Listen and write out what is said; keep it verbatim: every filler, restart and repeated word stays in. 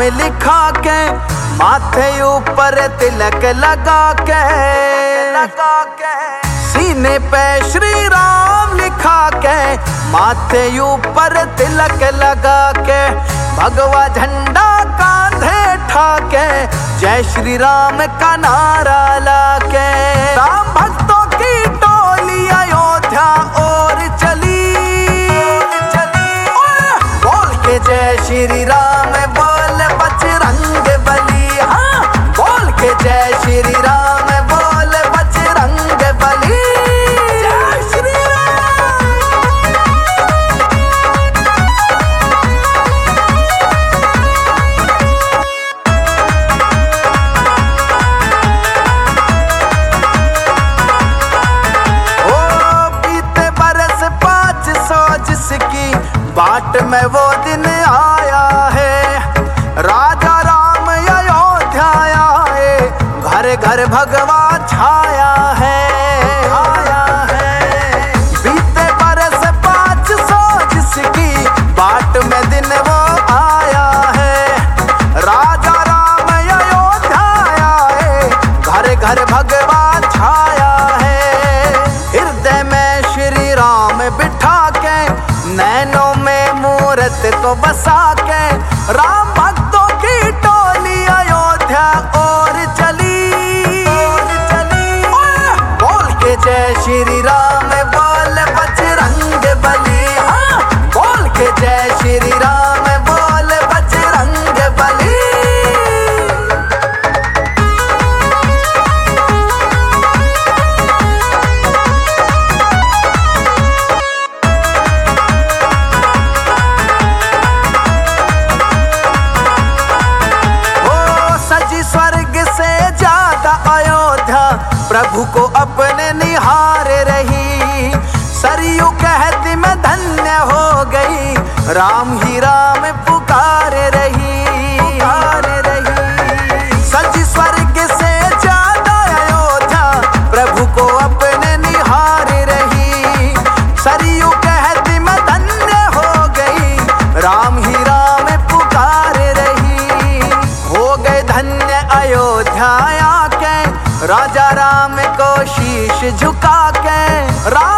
लिखा के, माथे ऊपर तिलक लगा के, लगा के सीने पे श्री राम लिखा के, माथे ऊपर तिलक लगा के, भगवा झंडा कांधे ठाके, जय श्री राम का नारा लाके, राम भक्तों की टोली अयोध्या और चली, चली बोल के जय श्री राम, बोल बजरंग बली, हाँ बोल के जय श्री राम, बोल बजरंग बली, जय श्री जिसकी बाट में वो दिन आया है, राजा राम अयोध्या आए, घर घर भगवा छाया है, छाया है। बीते बरस पाँच सौ जिसकी बाट में दिन वो आया है, राजा राम अयोध्या आए, घर घर भगवा छाया है। हृदय में श्री राम बिठा के, नैनों में मूरत को बसा के, राम भक्तों की टोली अयोध्या और चली, और चली बोल के जय श्री राम, बोल बजरंग बली, हाँ बोल के जय श्री राम, बोल बजरंग बली। प्रभु को अपने निहार रही, सरयू कहती मैं धन्य हो गई, राम ही राम पुकार रही, पुकार रही। सजी स्वर्ग से ज्यादा अयोध्या, प्रभु को अपने निहार रही, सरयू कहती मैं धन्य हो गई, राम ही राम पुकार रही। हो गए धन्य अयोध्या आके, राजा राम को शीश झुका के, राम